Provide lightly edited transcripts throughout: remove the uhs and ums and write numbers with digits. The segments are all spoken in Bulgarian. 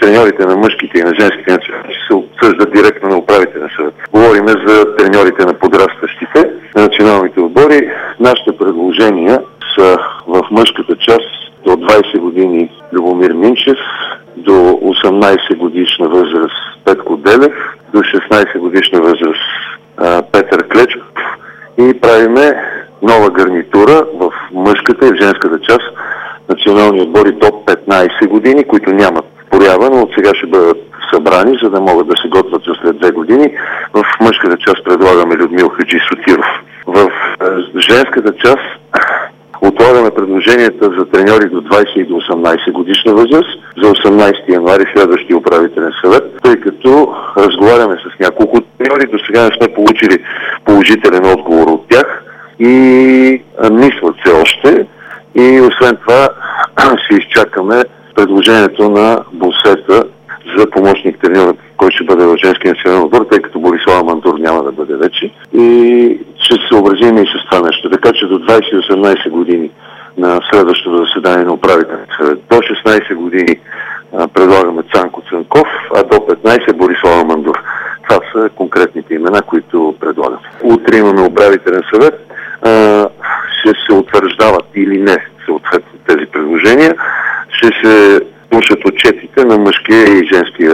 треньорите на мъжките и на женските национални се обсъждат директно на управителен съвет. Говорим за треньорите на подрастващите, на националните отбори. Нашите предложения са в мъжката част до 20 години Любомир Минчев, до 18 годишна възраст Петко Делев, до 16 годишна възраст Петър Клечков и правиме нова гарнитура в мъжката и в женската част национални отбори до 15 години, които нямат порява, но от сега ще бъдат събрани, за да могат да се готвят за след 2 години. В мъжката част предлагаме Людмил Хаджи Сотиров. В женската част отлагаме предложенията за треньори до 20 и до 18 годишна възраст за 18 януари следващия управителен съвет, тъй като разговаряме с няколко треньори, до сега не сме получили положителен отговор от тях и мислят се още. И освен това ще изчакаме предложението на Босета за помощник треньор, който ще бъде в женския национален отбор, тъй като Борислава Мандур няма да бъде вече. И ще се съобразим и с това нещо. Така че до 20-18 години на следващото заседание на управителния съвет, до 16 години предлагаме Цанко Цанков, а до 15 Борислава Мандур. Това са конкретните имена, които предлагам. Утре имаме управителен съвет. Ще се утвърждават или не съответно тези предложения. Ще се слушат отчетите на мъжкия и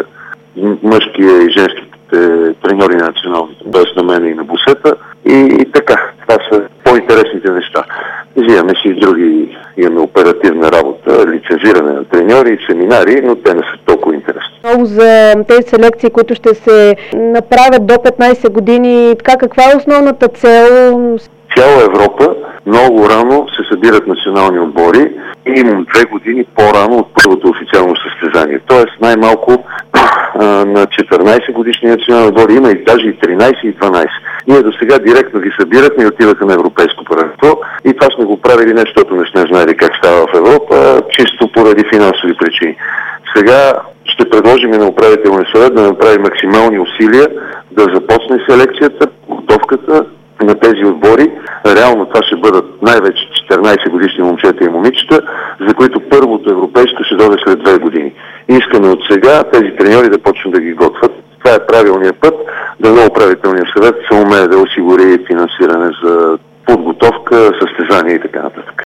женските треньори на националните, т.е. на мен и на Босета. И така, това са по-интересните неща. Взимаме си и други, имаме оперативна работа, лицензиране на треньори, семинари, но те не са толкова интересни. Много за тези селекции, които ще се направят до 15 години, каква е основната цел? Цяла Европа много рано се събират национални отбори и имам 2 години по-рано от първото официално състезание. Тоест най-малко на 14 годишни национални отбори има и даже и 13 и 12. Ние до сега директно ги събирахме и отиваха на европейско първенство и това сме го правили не защото не сме знаели как става в Европа, чисто поради финансови причини. Сега ще предложим и на управителния съвет да направи максимални усилия да започне селекцията, подготовката на тези отбори. Реално това ще бъдат най-вече 14 годишни момчета и момичета, за които първото европейско ще дойде след 2 години. Искаме от сега тези треньори да почнат да ги готвят. Това е правилният път, да на управителния съвет се умее да осигури финансиране за подготовка, състезания и така нататък.